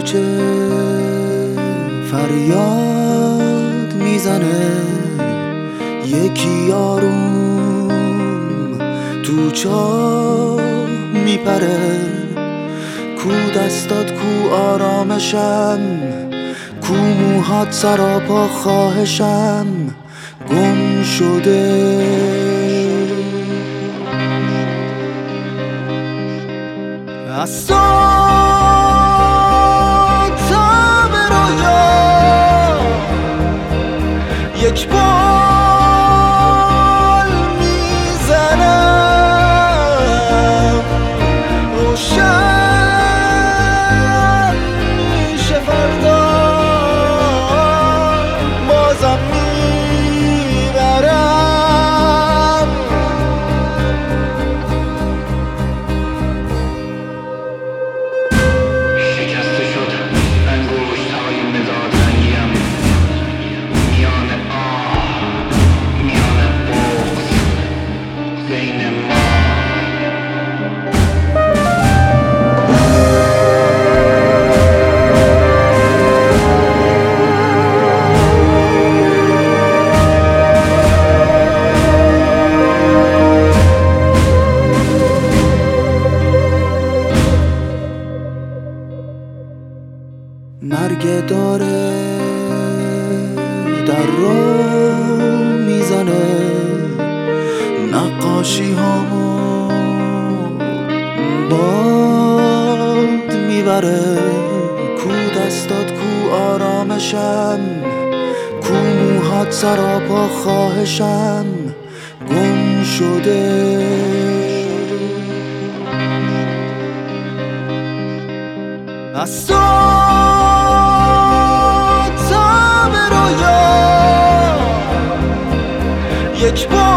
کوچه فریاد میزنه، یکی آروم تو چاه میپره. کو دستات کو آرامشم، کو موهات سراپا خواهشم گم شده. از صبح تا به رویا یک بال میزنم، روشن میشه فردا بازم میبرم. شکسته شد انگشت‌های مداد رنگیم، میان آه میان بغض بین ما. مرگ داره در رو میزنه، نقاشی هامو باد میبره. کو دستات کو آرامشم، کو موهات سراپا خواهشم گم شده. از صبح تا به رویا یک بار